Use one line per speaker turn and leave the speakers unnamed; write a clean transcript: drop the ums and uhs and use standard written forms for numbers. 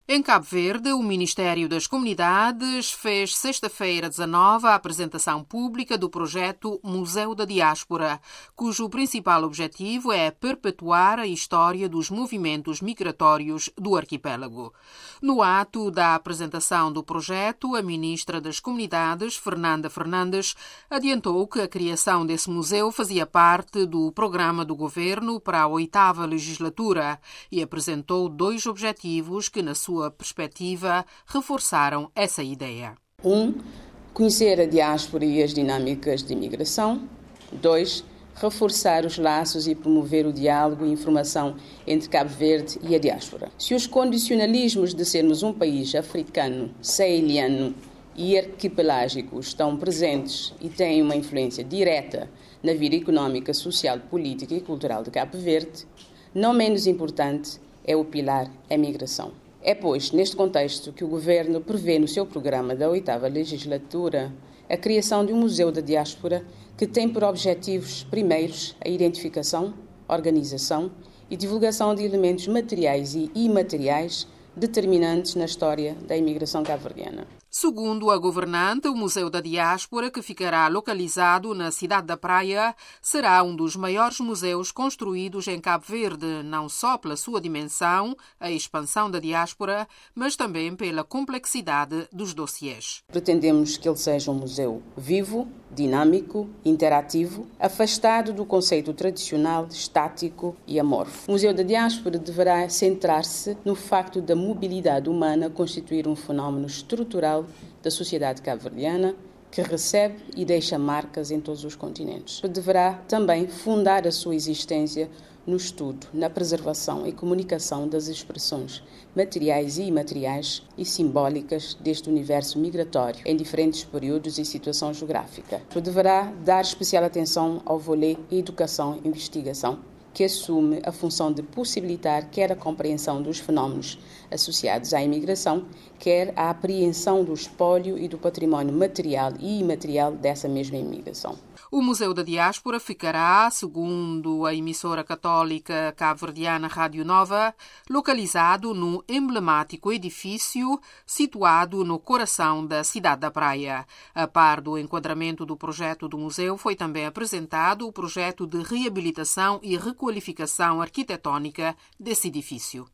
Em Cabo Verde, o Ministério das Comunidades fez sexta-feira 19 a apresentação pública do projeto Museu da Diáspora, cujo principal objetivo é perpetuar a história dos movimentos migratórios do arquipélago. No ato da apresentação do projeto, a ministra das Comunidades, Fernanda Fernandes, adiantou que a criação desse museu fazia parte do programa do governo para a 8ª legislatura e apresentou 2 objetivos que, na sua perspectiva, reforçaram essa ideia.
1. Conhecer a diáspora e as dinâmicas de imigração. 2. Reforçar os laços e promover o diálogo e informação entre Cabo Verde e a diáspora. Se os condicionalismos de sermos um país africano, saeliano e arquipelágico estão presentes e têm uma influência direta na vida económica, social, política e cultural de Cabo Verde, não menos importante é o pilar a migração. É, pois, neste contexto que o Governo prevê no seu programa da 8ª legislatura a criação de um Museu da Diáspora que tem por objetivos primeiros a identificação, organização e divulgação de elementos materiais e imateriais determinantes na história da imigração cabo-verdiana.
Segundo a governante, o Museu da Diáspora, que ficará localizado na cidade da Praia, será um dos maiores museus construídos em Cabo Verde, não só pela sua dimensão, a expansão da diáspora, mas também pela complexidade dos dossiês.
Pretendemos que ele seja um museu vivo, dinâmico, interativo, afastado do conceito tradicional, estático e amorfo. O Museu da Diáspora deverá centrar-se no facto da mobilidade humana constituir um fenómeno estrutural da sociedade cabo-verdiana que recebe e deixa marcas em todos os continentes. Deverá também fundar a sua existência no estudo, na preservação e comunicação das expressões materiais e imateriais e simbólicas deste universo migratório em diferentes períodos e situação geográfica. Deverá dar especial atenção ao volet educação e investigação, que assume a função de possibilitar quer a compreensão dos fenómenos associados à imigração, quer a apreensão do espólio e do património material e imaterial dessa mesma imigração.
O Museu da Diáspora ficará, segundo a emissora católica cabo-verdiana Rádio Nova, localizado no emblemático edifício situado no coração da cidade da Praia. A par do enquadramento do projeto do museu, foi também apresentado o projeto de reabilitação e requalificação arquitetónica desse edifício.